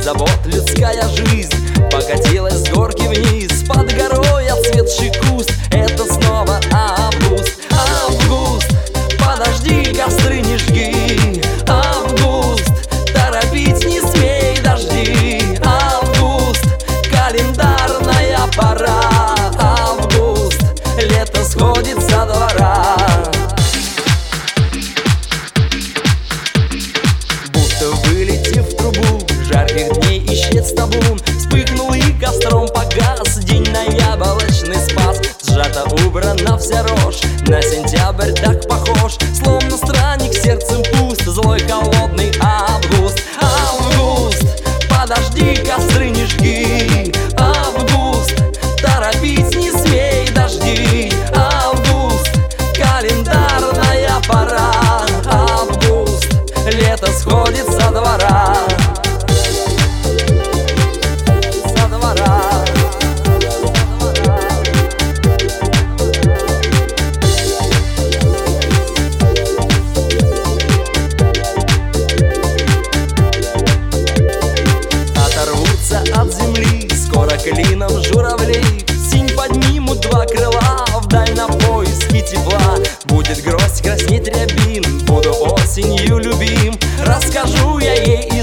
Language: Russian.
забот людская жизнь покатилась с горки вниз. Под горой отцветший куст — это снова август. Август, подожди, костры не жги. Август, торопить не смей, дожди. Август, календарная пора. Август, лето сходит со двора. Будто вылетев в трубу жарких дней исчез табун. Вспыхнул и костром погас день на яблочный спас. Сжато убрана вся рожь, на сентябрь так похож. Словно странник сердцем пуст, злой холодный август. Август, подожди, костры не жги. Август, торопить не смей, дожди. Август, календарная пора. Август, лето сходит со двора. От земли скоро клином журавлей синь поднимут два крыла вдаль на поиски тепла. Будет гроздь краснеть рябин, буду осенью любим. Расскажу я ей